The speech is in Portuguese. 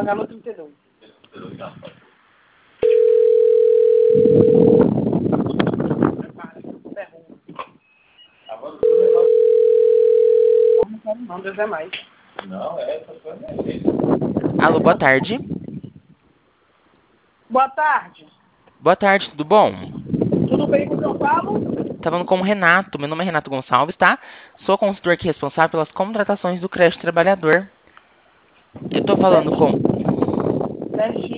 pagar no 32. Não, Deus é mais. Alô, boa tarde. Boa tarde. Boa tarde, tudo bom? Tudo bem com o São Paulo? Tá falando com o Renato. Meu nome é Renato Gonçalves, tá? Sou consultor aqui responsável pelas contratações do crédito trabalhador. Eu tô falando com... Certinho.